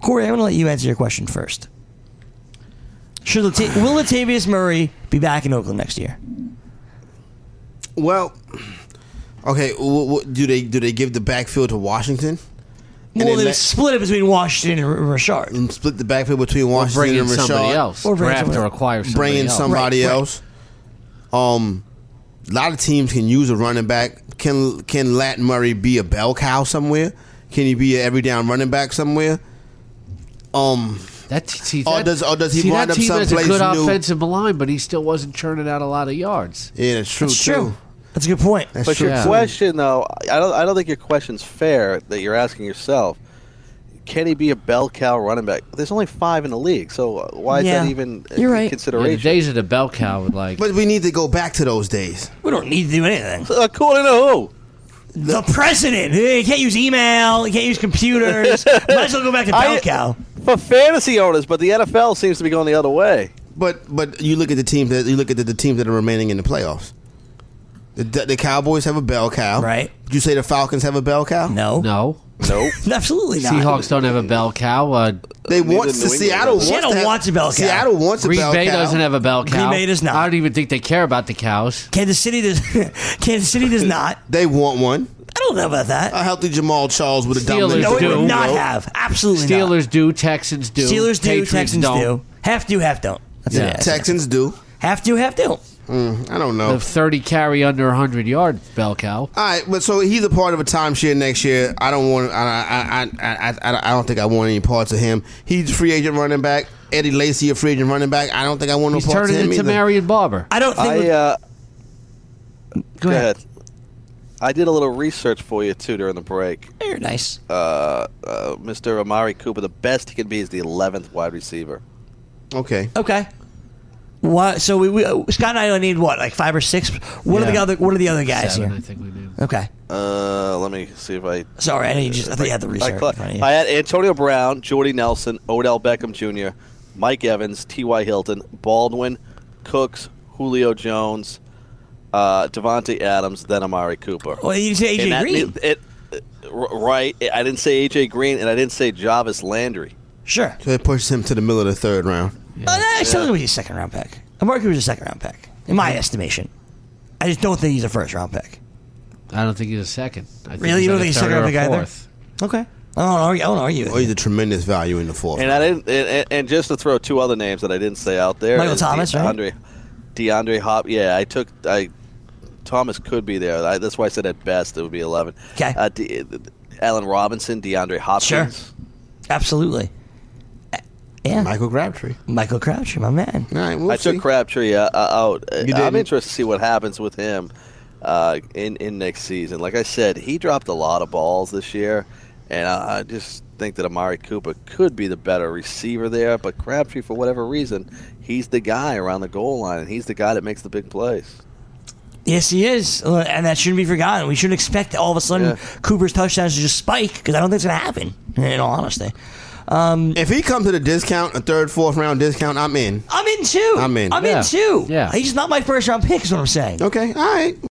Corey, I'm going to let you answer your question first. Will Latavius Murray be back in Oakland next year? Well, okay. Do they give the backfield to Washington? Well, they split it between Washington and Richard. And split the backfield between Washington and Richard. Somebody else. Or draft or acquire somebody bring in else. somebody else. A lot of teams can use a running back. Can Lat Murray be a bell cow somewhere? Can he be an every down running back somewhere? Does he wind that up team has a someplace good new? offensive line, but he still wasn't churning out a lot of yards. Yeah, that's true. That's too. true. That's a good point. That's But true. your Yeah. question, though, I don't think your question's fair that you're asking yourself. Can he be a bell cow running back? There's only 5 in the league, so why is that even You're right. Yeah, the consideration? days of the bell cow would But we need to go back to those days. We don't need to do anything. According to who? The president. He can't use email. He can't use computers. Might as well go back to bell cow. For fantasy owners, but the NFL seems to be going the other way. But you look at the teams the teams that are remaining in the playoffs. The Cowboys have a bell cow, Right. Would you say the Falcons have a bell cow? No. No. Nope. Absolutely not. Seahawks don't have a bell cow. They Neither want New England Seattle. does. Seattle wants a bell cow. Seattle wants a Green bell Bay cow. doesn't have a bell cow. Green Bay does not. I don't even think they care about the cows. Kansas City does. Kansas City does not. They want one. I don't know about that. A healthy Jamal Charles with a Steelers dominant. No, it do. would not have. Absolutely not. Steelers do. Texans do. Steelers do. Patriots Texans don't. do. Half do, half don't. That's Yeah. it. Texans do. Half do, half don't. I don't know. The 30 carry under 100 yard bell cow. All right, but so he's a part of a timeshare next year. I don't want. I don't think I want any parts of him. He's a free agent running back. Eddie Lacy, a free agent running back. I don't think I want no He's parts of turning him into either. Marion Barber. I don't think. Go ahead. I did a little research for you, too, during the break. You're nice. Mr. Amari Cooper, the best he can be is the 11th wide receiver. Okay. Okay. What? So we Scott and I only need what, like 5 or 6? What are the other guys 7, I here? think we do. Okay. Let me see if I... Sorry, I thought you had the research. in front of you. I had Antonio Brown, Jordy Nelson, Odell Beckham Jr., Mike Evans, T.Y. Hilton, Baldwin, Cooks, Julio Jones, Devontae Adams, then Amari Cooper. Well, you say AJ Green. Right. I didn't say A.J. Green, and I didn't say Jarvis Landry. Sure. So it pushes him to the middle of the third round. I still think he's a second-round pick. Amari Cooper's a second-round pick, in my estimation. I just don't think he's a first-round pick. I don't think he's a second. I think Really? You don't think he's a third or second-round pick either? fourth. Okay. I don't argue Or with he's you. a tremendous value in the fourth. And round. I didn't. And just to throw 2 other names that I didn't say out there, Michael is Thomas, right? DeAndre Hop. Yeah, Thomas could be there. That's why I said at best it would be 11. Okay. Allen Robinson, DeAndre Hopkins. Sure. Absolutely. Yeah. Michael Crabtree. Michael Crabtree, my man. All right, we'll I see. took Crabtree out. You I'm didn't? interested to see what happens with him in next season. Like I said, he dropped a lot of balls this year, and I just think that Amari Cooper could be the better receiver there. But Crabtree, for whatever reason, he's the guy around the goal line, and he's the guy that makes the big plays. Yes, he is, and that shouldn't be forgotten. We shouldn't expect all of a sudden Cooper's touchdowns to just spike, because I don't think it's going to happen, in all honesty. If he comes at a discount, a third, fourth round discount, I'm in. I'm in too. I'm in. I'm in too. Yeah. He's not my first round pick, is what I'm saying. Okay, all right.